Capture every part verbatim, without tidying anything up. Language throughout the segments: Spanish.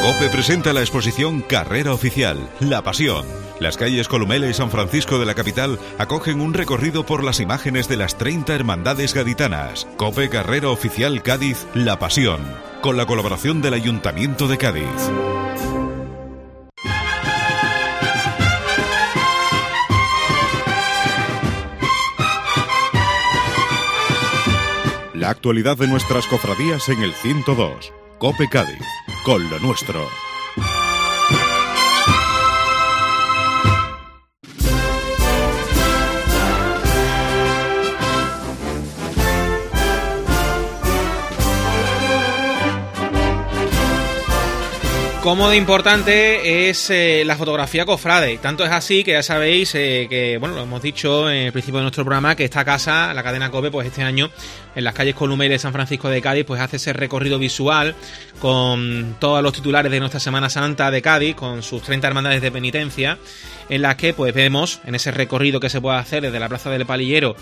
COPE presenta la exposición Carrera Oficial, La Pasión. Las calles Columela y San Francisco de la capital acogen un recorrido por las imágenes de las treinta hermandades gaditanas. COPE Carrera Oficial Cádiz, La Pasión, con la colaboración del Ayuntamiento de Cádiz. La actualidad de nuestras cofradías en el ciento dos. COPE Cádiz, con lo nuestro. Cómo de importante es eh, la fotografía cofrade. Tanto es así que ya sabéis eh, que, bueno, lo hemos dicho en el principio de nuestro programa, que esta casa, la cadena COPE, pues este año en las calles Columela y San Francisco de Cádiz, pues hace ese recorrido visual con todos los titulares de nuestra Semana Santa de Cádiz, con sus treinta hermandades de penitencia, en las que pues vemos en ese recorrido que se puede hacer desde la Plaza del Palillero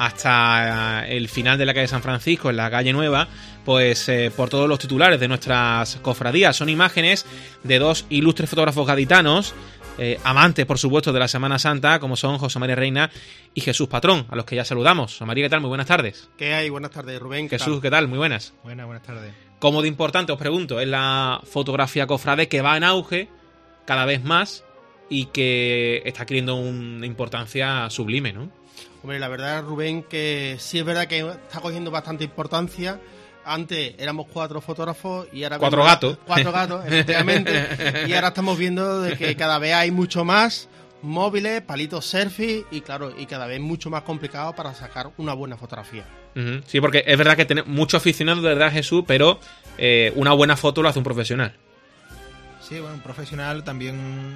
hasta el final de la calle San Francisco, en la calle Nueva, pues eh, por todos los titulares de nuestras cofradías. Son imágenes de dos ilustres fotógrafos gaditanos, eh, amantes por supuesto de la Semana Santa, como son José María Reina y Jesús Patrón, a los que ya saludamos. José María, ¿qué tal? Muy buenas tardes. ¿Qué hay? Buenas tardes, Rubén. ¿Qué Jesús, tal? ¿qué tal? Muy buenas. Buenas, buenas tardes. ¿Cómo de importante, os pregunto, es la fotografía cofrade, que va en auge cada vez más y que está adquiriendo una importancia sublime, ¿no? Hombre, la verdad, Rubén, que sí es verdad que está cogiendo bastante importancia. Antes éramos cuatro fotógrafos y ahora... Cuatro vemos, gatos. Cuatro gatos, efectivamente. Y ahora estamos viendo de que cada vez hay mucho más móviles, palitos selfie y claro, y cada vez mucho más complicado para sacar una buena fotografía. Uh-huh. Sí, porque es verdad que tenemos muchos aficionados, de verdad, Jesús, pero eh, una buena foto lo hace un profesional. Sí, bueno, un profesional también,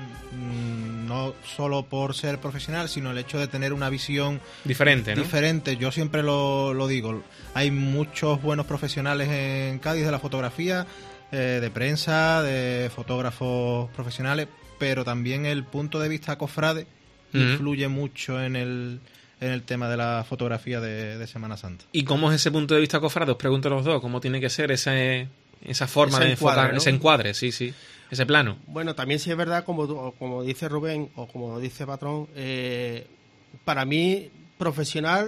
mmm, no solo por ser profesional, sino el hecho de tener una visión diferente, ¿no? Diferente. Yo siempre lo, lo digo, hay muchos buenos profesionales en Cádiz de la fotografía, eh, de prensa, de fotógrafos profesionales, pero también el punto de vista cofrade uh-huh. influye mucho en el, en el tema de la fotografía de, de Semana Santa. ¿Y cómo es ese punto de vista cofrade? Os pregunto a los dos, ¿cómo tiene que ser ese, esa forma ese de encuadre, enfocar, ¿no? ese encuadre? Sí, sí. Ese plano. Bueno, también sí es verdad, como, como dice Rubén o como dice Patrón, eh, para mí, profesional,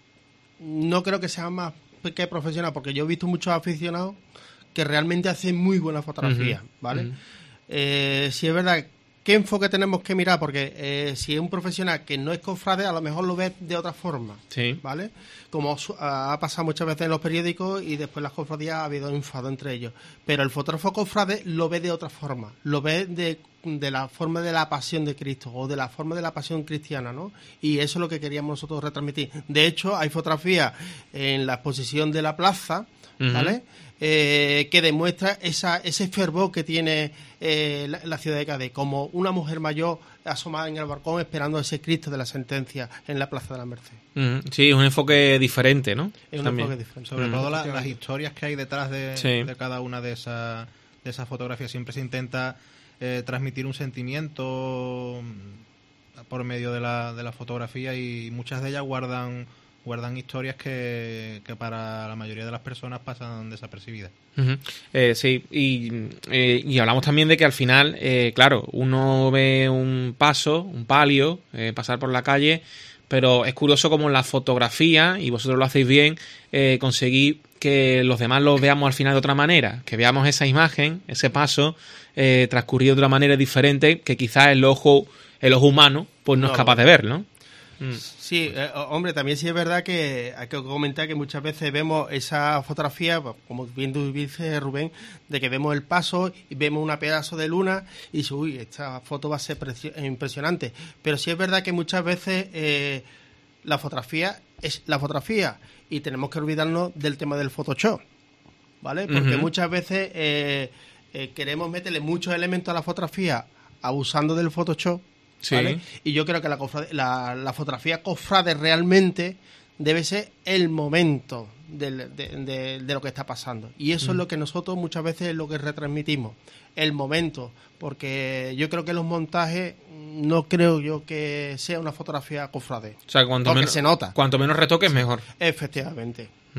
no creo que sea más que profesional, porque yo he visto muchos aficionados que realmente hacen muy buena fotografía, uh-huh. ¿vale? Uh-huh. Eh, sí es verdad, ¿qué enfoque tenemos que mirar? Porque eh, si es un profesional que no es cofrade, a lo mejor lo ves de otra forma, sí. ¿vale? Como ha pasado muchas veces en los periódicos y después las cofradías ha habido enfado entre ellos. Pero el fotógrafo cofrade lo ve de otra forma, lo ve de, de la forma de la pasión de Cristo o de la forma de la pasión cristiana, ¿no? Y eso es lo que queríamos nosotros retransmitir. De hecho, hay fotografías en la exposición de la plaza, ¿vale? Uh-huh. Eh, que demuestra esa, ese fervor que tiene eh, la, la ciudad de Cádiz, como una mujer mayor asomada en el balcón esperando a ese Cristo de la sentencia en la Plaza de la Merced. Mm, sí, es un enfoque diferente, ¿no? Es un También. enfoque diferente. Sobre mm. todo la, las historias que hay detrás de, sí. de cada una de esas de esas fotografías. Siempre se intenta eh, transmitir un sentimiento por medio de la, de la fotografía y muchas de ellas guardan guardan historias que, que para la mayoría de las personas pasan desapercibidas. Uh-huh. Eh, sí, y, eh, y hablamos también de que al final, eh, claro, uno ve un paso, un palio, eh, pasar por la calle, pero es curioso como en la fotografía, y vosotros lo hacéis bien, eh, conseguir que los demás lo veamos al final de otra manera, que veamos esa imagen, ese paso, eh, transcurrido de otra manera diferente, que quizás el ojo, el ojo humano pues no, no es capaz de ver, ¿no? Mm. Sí, eh, hombre, también sí es verdad que hay que comentar que muchas veces vemos esa fotografía, como bien tú dices, Rubén, de que vemos el paso y vemos una pedazo de luna y dices, uy, esta foto va a ser impresionante. Pero sí es verdad que muchas veces eh, la fotografía es la fotografía y tenemos que olvidarnos del tema del Photoshop, ¿vale? Porque uh-huh. muchas veces eh, eh, queremos meterle muchos elementos a la fotografía abusando del Photoshop. Sí. ¿Vale? Y yo creo que la, cofrade, la, la fotografía cofrade realmente debe ser el momento de, de, de, de lo que está pasando. Y eso mm. es lo que nosotros muchas veces es lo que retransmitimos, el momento. Porque yo creo que los montajes no creo yo que sea una fotografía cofrade. O sea, cuanto porque menos, se nota. Cuanto menos retoques, mejor. Efectivamente. Mm.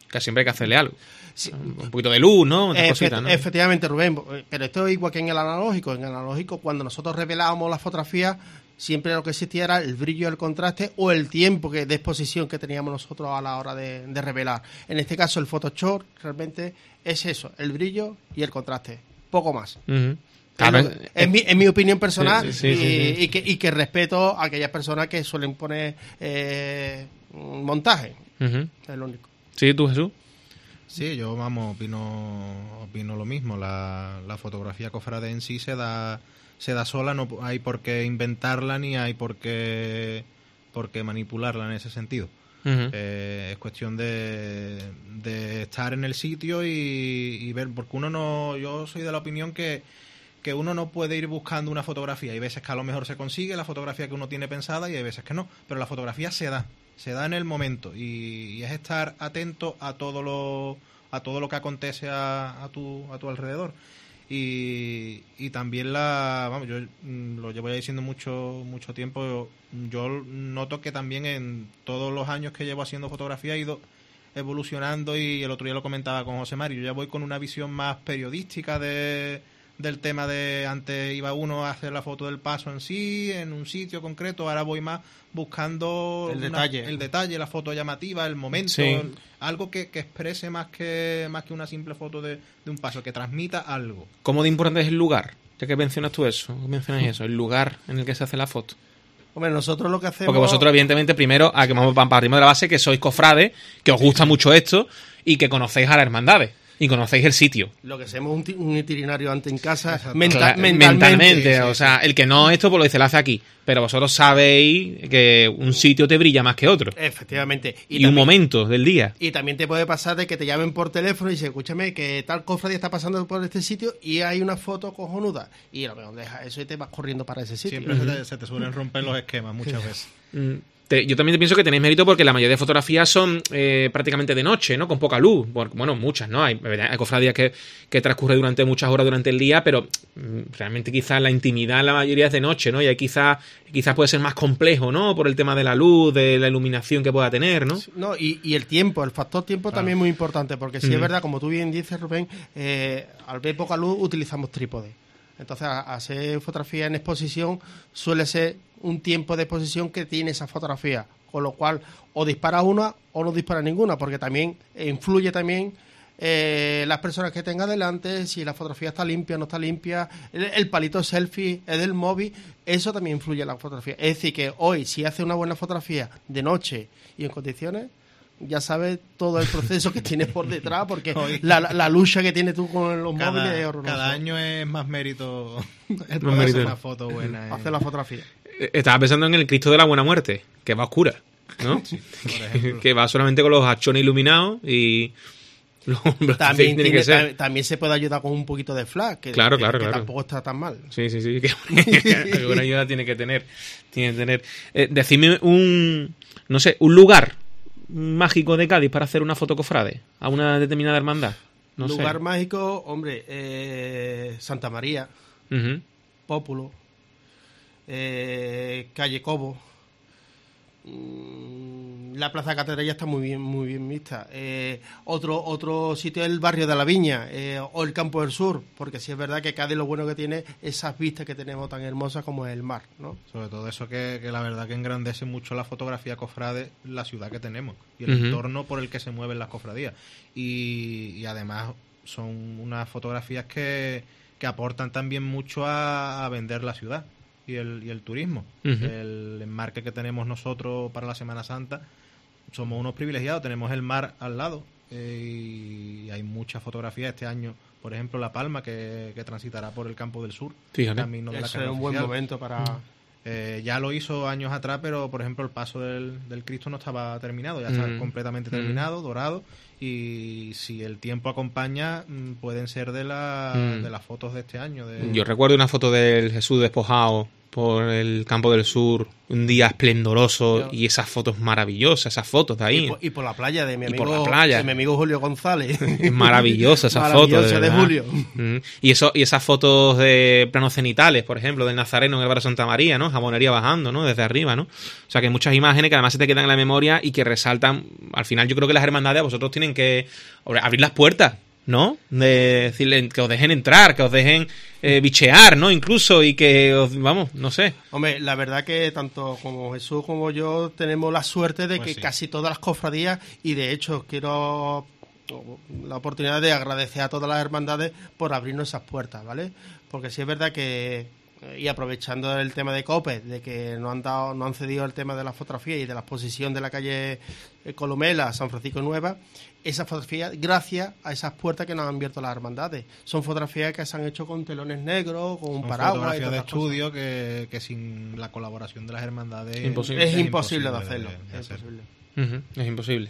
que siempre hay que hacerle algo. Sí. Un poquito de luz, ¿no? Otras Efect- cositas, ¿no? Efectivamente, Rubén, pero esto es igual que en el analógico. En el analógico, cuando nosotros revelábamos la fotografía, siempre lo que existía era el brillo, el contraste o el tiempo que, de exposición que teníamos nosotros a la hora de, de revelar. En este caso, el Photoshop realmente es eso, el brillo y el contraste, poco más. Uh-huh. Es, lo- es mi, es mi opinión personal Sí, sí, y, sí, sí, sí. y que, y que respeto a aquellas personas que suelen poner eh, montaje. Uh-huh. Es lo único. Sí, tú, Jesús. Sí, yo, vamos, opino, opino lo mismo. La, la fotografía cofrade en sí se da, se da sola, no hay por qué inventarla ni hay por qué, por qué manipularla en ese sentido. Uh-huh. Eh, es cuestión de, de estar en el sitio y, y ver, porque uno no, yo soy de la opinión que, que uno no puede ir buscando una fotografía. Hay veces que a lo mejor se consigue la fotografía que uno tiene pensada y hay veces que no, pero la fotografía se da. Se da en el momento y, y es estar atento a todo lo a todo lo que acontece a, a tu a tu alrededor y, y también la vamos yo mm, lo llevo ya diciendo mucho mucho tiempo yo, yo noto que también en todos los años que llevo haciendo fotografía he ido evolucionando y el otro día lo comentaba con José Mari, yo ya voy con una visión más periodística de del tema de antes iba uno a hacer la foto del paso en sí, en un sitio concreto, ahora voy más buscando El una- detalle. el detalle, la foto llamativa, el momento, Sí. el- algo que, que exprese más que más que una simple foto de, de un paso, que transmita algo. ¿Cómo de importante es el lugar? Ya que mencionas tú eso, mencionas eso, el lugar en el que se hace la foto. Hombre, nosotros lo que hacemos... Porque vosotros, evidentemente, primero, a que vamos partimos de la base que sois cofrades, que os gusta mucho esto y que conocéis a las hermandades y conocéis el sitio. Lo que hacemos es un, ti- un itinerario antes en casa, Exacto. menta- Cla- mentalmente. mentalmente, sí, sí, o sea, el que no esto, pues lo dice, lo hace aquí. Pero vosotros sabéis que un sitio te brilla más que otro. Efectivamente. Y, un también- momento del día. Y también te puede pasar de que te llamen por teléfono y dicen, escúchame, que tal cofradía está pasando por este sitio y hay una foto cojonuda. Y a lo mejor deja eso y te vas corriendo para ese sitio. Siempre se, te, se te suelen romper los esquemas muchas veces. Mm, te- yo también pienso que tenéis mérito porque la mayoría de fotografías son eh, prácticamente de noche, ¿no? Con poca luz. Bueno, bueno, muchas, ¿no? Hay, hay cofradías que, que transcurre durante muchas horas durante el día, pero mm, realmente quizás la intimidad la mayoría es de noche, ¿no? Y ahí quizás quizás puede ser más complejo, ¿no? Por el tema de la luz, de la iluminación que pueda tener, ¿no? No, y, y el tiempo, el factor tiempo Claro. también es muy importante, porque si Ujú. es verdad, como tú bien dices, Rubén, eh, al ver poca luz utilizamos trípode. Entonces, a- hacer fotografía en exposición suele ser un tiempo de exposición que tiene esa fotografía, con lo cual o dispara una o no dispara ninguna, porque también eh, influye también eh, las personas que tenga delante, si la fotografía está limpia o no está limpia, el, el palito selfie es del móvil, eso también influye en la fotografía. Es decir, que hoy, si hace una buena fotografía de noche y en condiciones, ya sabes todo el proceso que tienes por detrás, porque Hoy. la, la, la lucha que tienes tú con los móviles es Cada, horrorosa. cada año es más mérito el Más poder mérito. hacer una foto buena. eh. hacer la fotografía. Eh, Estaba pensando en el Cristo de la Buena Muerte, que va a oscura, ¿no? por ejemplo. Que va solamente con los hachones iluminados y los hombros También, tiene tiene- que ser. tam- también se puede ayudar con un poquito de flash, que, Claro, que- claro, que claro. tampoco está tan mal. Sí, sí, sí, que alguna ayuda tiene que tener. Tiene que tener. Eh, decidme un, no sé, un lugar mágico de Cádiz para hacer una foto cofrade a una determinada hermandad. No Lugar sé. mágico, hombre, eh, Santa María, Ujú. Pópulo, eh, Calle Cobo, mm, la Plaza Catedral ya está muy bien, muy bien vista. Eh, otro otro sitio es el barrio de la Viña eh, o el Campo del Sur, porque sí es verdad que Cádiz lo bueno que tiene esas vistas que tenemos tan hermosas como es el mar, ¿no? Sobre todo eso que, que la verdad que engrandece mucho la fotografía cofrade, la ciudad que tenemos y el Ujú. entorno por el que se mueven las cofradías. Y, y además son unas fotografías que, que aportan también mucho a, a vender la ciudad y el, y el turismo. Ujú. El enmarque que tenemos nosotros para la Semana Santa, somos unos privilegiados, tenemos el mar al lado eh, y hay muchas fotografías este año. Por ejemplo, La Palma, que, que transitará por el Campo del Sur. Fíjate. camino de la Eso es carrera un buen oficial. momento para... Eh, ya lo hizo años atrás, pero por ejemplo el paso del, del Cristo no estaba terminado, ya está Mm. completamente Mm. terminado, dorado, y si el tiempo acompaña, mm, pueden ser de, la, Mm. de las fotos de este año. De... Yo recuerdo una foto del Jesús despojado por el campo del sur, un día esplendoroso y esas fotos maravillosas, esas fotos de ahí. Y por, y por la playa de mi Y amigo, por la playa. de mi amigo Julio González. Es maravillosa esa Maravillosa foto. De, de verdad. Julio. Mm. Y eso, y esas fotos de planos cenitales, por ejemplo, del Nazareno en el barrio Santa María, ¿no? Jabonería bajando, ¿no? Desde arriba, ¿no? O sea que hay muchas imágenes que además se te quedan en la memoria y que resaltan. Al final yo creo que las hermandades a vosotros tienen que abrir las puertas, ¿no? De decirle que os dejen entrar, que os dejen eh, bichear, ¿no? Incluso, y que os, vamos, no sé. Hombre, la verdad que tanto como Jesús como yo tenemos la suerte de Pues que sí. casi todas las cofradías, y de hecho quiero la oportunidad de agradecer a todas las hermandades por abrirnos esas puertas, ¿vale? Porque sí es verdad que, y aprovechando el tema de COPE, de que nos han dado, nos han cedido el tema de la fotografía y de la exposición de la calle Columela, San Francisco Nueva, esas fotografías, gracias a esas puertas que nos han abierto las hermandades. Son fotografías que se han hecho con telones negros, con un Son paraguas. y fotografías de todas estas cosas. estudio que, que sin la colaboración de las hermandades Imposible. Es imposible de hacerlo. de- de Es hacer. imposible. Ujú, es imposible.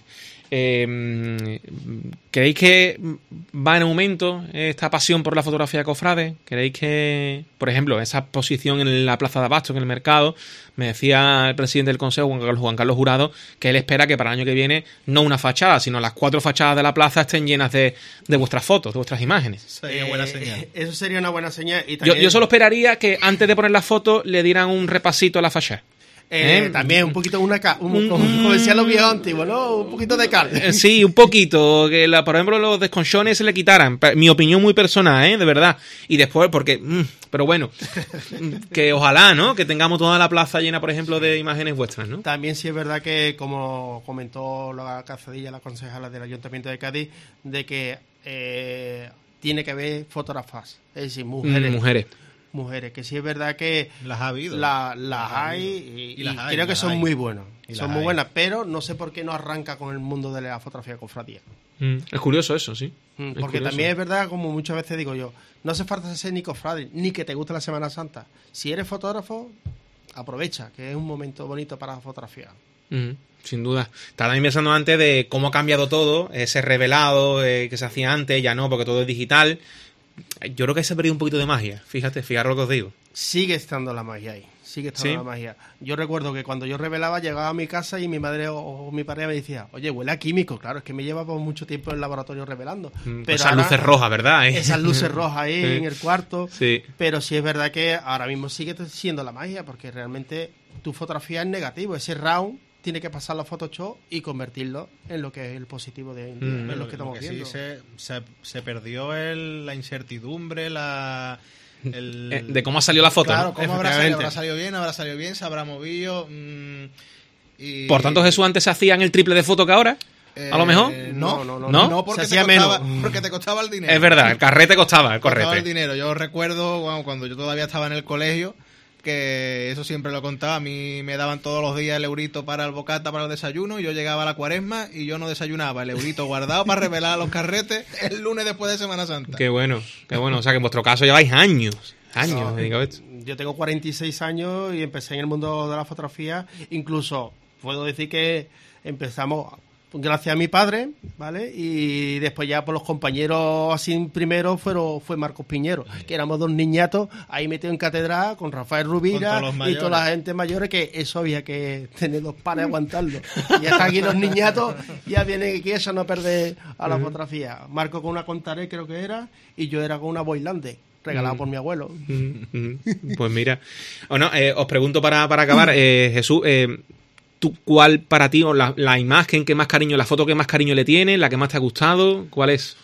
Eh, ¿Creéis que va en aumento esta pasión por la fotografía cofrade? ¿Creéis que, por ejemplo, esa exposición en la Plaza de Abasto, en el mercado, me decía el presidente del Consejo, Juan Carlos, Juan Carlos Jurado, que él espera que para el año que viene no una fachada, sino las cuatro fachadas de la plaza estén llenas de, de vuestras fotos, de vuestras imágenes? Sería buena Eh, señal. Eso sería una buena señal. Y Yo, también, yo solo esperaría que antes de poner las fotos le dieran un repasito a la fachada. eh, ¿Eh? también un poquito una ca- un, Un- como, como decían los viejos antiguos, ¿no? Un poquito de cal. Eh, Sí, un poquito. Que la, por ejemplo, los desconchones se le quitaran. Pa- Mi opinión muy personal, ¿eh? De verdad. Y después, porque... mm, pero bueno. Que ojalá, ¿no? Que tengamos toda la plaza llena, por ejemplo, de imágenes vuestras, ¿no? También sí es verdad que, como comentó la Cazadilla, la concejala del Ayuntamiento de Cádiz, de que eh, tiene que haber fotógrafas, es decir, mujeres. Mm, mujeres. Mujeres, que sí es verdad que Las ha habido. la- las Las ha hay habido. y, Y las y hay, creo que las son hay. muy buenas. Y Son las muy hay. buenas, pero no sé por qué no arranca con el mundo de la fotografía cofradía. Mm, es curioso eso, sí. Mm, Es Porque curioso. también es verdad, como muchas veces digo yo, no hace falta ser ni cofrade, ni que te guste la Semana Santa. Si eres fotógrafo, aprovecha, que es un momento bonito para fotografiar. Mm, sin duda. Estaba también pensando antes de cómo ha cambiado todo, ese revelado eh, que se hacía antes, ya no, porque todo es digital. Yo creo que se ha perdido un poquito de magia. Fíjate, fijaros lo que os digo. Sigue estando la magia ahí, sigue estando ¿Sí? la magia. Yo recuerdo que cuando yo revelaba, llegaba a mi casa y mi madre o, o mi padre me decía, oye, huele a químico. Claro, es que me llevaba mucho tiempo en el laboratorio revelando. Mm, Pero esas ahora- luces rojas, ¿verdad? eh? Esas luces rojas ahí Sí. en el cuarto. Sí. Pero sí es verdad que ahora mismo sigue siendo la magia, porque realmente tu fotografía es negativo. Ese round tiene que pasarlo a Photoshop y convertirlo en lo que es el positivo de Mm. en Lo lo que que- lo estamos que sí viendo. se, se, se perdió el, la incertidumbre, la... el- Eh, de cómo ha salido la foto, Claro, ¿no? cómo habrá salido, Efectivamente. habrá salido bien, habrá salido bien, se habrá movido. mm, y- Por tanto, Jesús, antes se hacían el triple de foto que ahora. Eh, a lo mejor. No, No, no, no, no, no. porque, Se te hacía costaba, menos. porque te costaba el dinero. Es verdad, el carrete costaba, el Costaba el correte. dinero. Yo recuerdo bueno, cuando yo todavía estaba en el colegio, que eso siempre lo contaba. A mí me daban todos los días el eurito para el bocata, para el desayuno, y yo llegaba a la cuaresma y yo no desayunaba. El eurito guardado para revelar los carretes el lunes después de Semana Santa. Qué bueno, qué bueno. O sea, que en vuestro caso lleváis años. Años, No, me digo esto. Yo tengo cuarenta y seis años y empecé en el mundo de la fotografía. Incluso puedo decir que empezamos gracias a mi padre, ¿vale? Y después ya por los compañeros así primero fueron, fue Marcos Piñero, que éramos dos niñatos ahí metidos en catedral con Rafael Rubira Con todos los y mayores. toda la gente mayores, que eso había que tener dos pares a aguantarlo. Y ya están aquí los niñatos, ya vienen aquí a no perder a la fotografía. Marco con una Contaré creo que era, y yo era con una Boylander, regalada Mm. por mi abuelo. Mm, mm. Pues mira. Bueno, eh, os pregunto para, para acabar, eh, Jesús, eh, ¿tú, ¿cuál para ti, o la, la imagen que más cariño, la foto que más cariño le tiene, la que más te ha gustado? ¿Cuál es?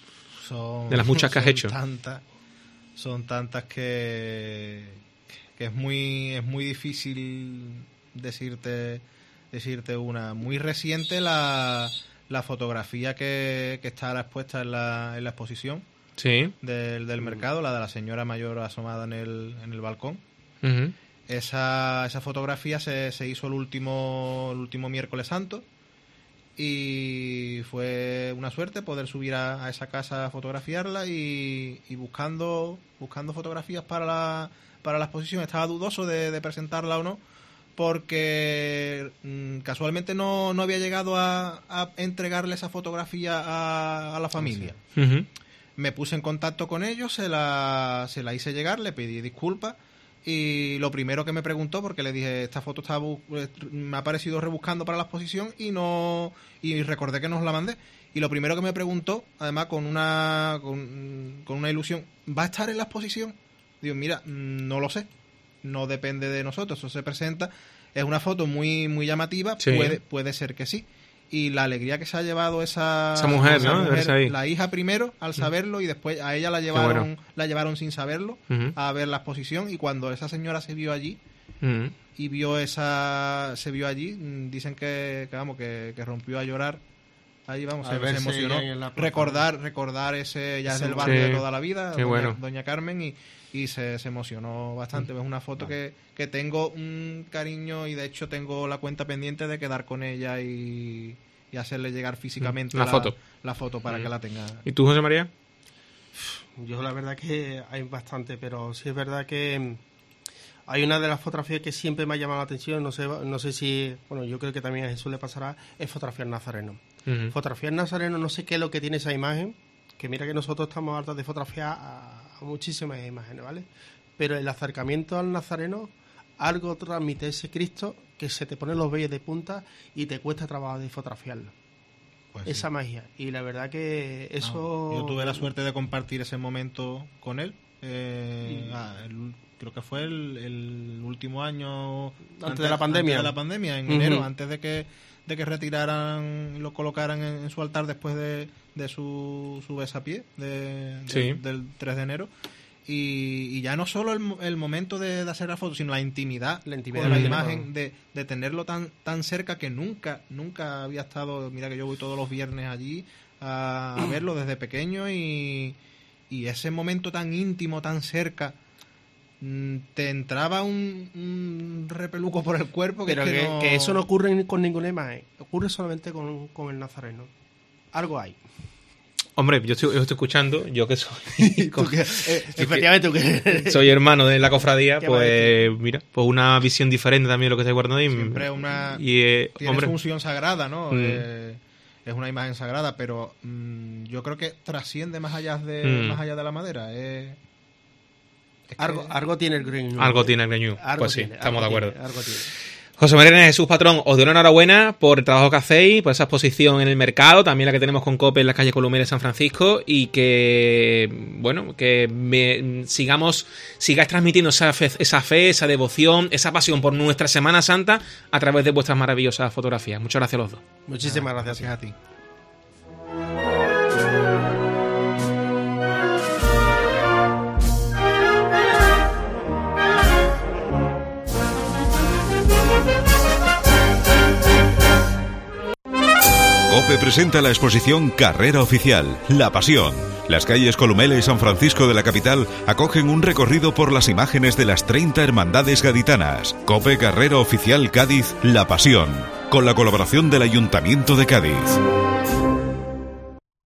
Son, De las muchas que has son hecho. Tantas, son tantas que, que es muy es muy difícil decirte decirte una. Muy reciente la, la fotografía que, que está ahora expuesta en la, en la exposición Sí. del, del mercado, la de la señora mayor asomada en el, en el balcón. Ujú. Esa, esa fotografía se, se hizo el último, el último miércoles santo y fue una suerte poder subir a, a esa casa a fotografiarla y, y buscando buscando fotografías para la, para la exposición. Estaba dudoso de, de presentarla o no, porque mm, casualmente no, no había llegado a, a entregarle esa fotografía a, a la familia. Ujú. Me puse en contacto con ellos, se la, se la hice llegar, le pedí disculpas y lo primero que me preguntó, porque le dije, esta foto está bu- me ha parecido rebuscando para la exposición y no y recordé que nos la mandé. Y lo primero que me preguntó, además con una con, con una ilusión, ¿va a estar en la exposición? Digo, mira, no lo sé, no depende de nosotros, eso se presenta, es una foto muy muy llamativa, Sí. puede puede ser que sí. Y la alegría que se ha llevado esa, Esa mujer, ¿no? De verse ahí. la hija primero al saberlo y después a ella la llevaron bueno. la llevaron sin saberlo Ujú. a ver la exposición, y cuando esa señora se vio allí Mm. y vio esa se vio allí, mm, dicen que, que vamos que, que rompió a llorar. Ahí vamos, Al se, se verse emocionó. ella en la plaza. Recordar, recordar ese, ya es Ese del barrio Sí. de toda la vida, Qué doña, bueno. doña Carmen, y, y se, se emocionó bastante. Es una foto que, que tengo un cariño, y de hecho tengo la cuenta pendiente de quedar con ella y, y hacerle llegar físicamente La foto. la foto para Mm. que la tenga. ¿Y tú, José María? Yo la verdad que hay bastante, pero sí es verdad que mm, hay una de las fotografías que siempre me ha llamado la atención, no sé, no sé si, bueno, yo creo que también a Jesús le pasará, es fotografiar Nazareno. Ujú. Fotografiar Nazareno, no sé qué es lo que tiene esa imagen, que mira que nosotros estamos hartos de fotografiar a, a muchísimas imágenes, ¿vale? Pero el acercamiento al Nazareno, algo transmite ese Cristo que se te ponen los vellos de punta y te cuesta trabajo de fotografiarlo. Pues sí. Esa magia. Y la verdad que eso... No, yo tuve la suerte de compartir ese momento con él. Eh, ah, el- creo que fue el, el último año Antes de la pandemia. antes de la pandemia, en Ujú. enero, antes de que de que retiraran y lo colocaran en, en su altar después de, de su, su besapié de, de- Sí. del tres de enero. Y, y ya no solo el, mo- el momento de, de hacer la foto, sino la intimidad, La intimidad con la que imagen, tenemos. de, de tenerlo tan tan cerca que nunca nunca había estado. Mira que yo voy todos los viernes allí a, a verlo desde pequeño, y, y ese momento tan íntimo, tan cerca, mm, te entraba un, un repeluco por el cuerpo que, Pero es que que, no... que eso no ocurre ni con ninguna imagen, ocurre solamente con, con el Nazareno. Algo hay. Hombre, yo estoy, yo estoy escuchando, yo que soy, Tú que- eh, efectivamente, tú que... soy hermano de la cofradía, ¿Qué va a pues mira, pues una visión diferente también de lo que estáis guardando ahí. Siempre una... Y, eh, tiene hombre, función sagrada, ¿no? Mm. Eh, es una imagen sagrada, pero mm, yo creo que trasciende más allá de Mm. más allá de la madera. Es, es que- Algo, algo tiene el Green. algo tiene el Greñú. Algo Pues sí, tiene, estamos de algo acuerdo. tiene, algo tiene. José María Jesús Patrón, os doy la enhorabuena por el trabajo que hacéis, por esa exposición en el mercado, también la que tenemos con COPE en las calles Columela de San Francisco, y que, bueno, que me- sigamos, sigáis transmitiendo esa fe, esa fe, esa devoción, esa pasión por nuestra Semana Santa a través de vuestras maravillosas fotografías. Muchas gracias a los dos. Muchísimas gracias. Gracias a ti. COPE presenta la exposición Carrera Oficial, La Pasión. Las calles Columela y San Francisco de la capital acogen un recorrido por las imágenes de las treinta hermandades gaditanas. COPE Carrera Oficial Cádiz, La Pasión, con la colaboración del Ayuntamiento de Cádiz.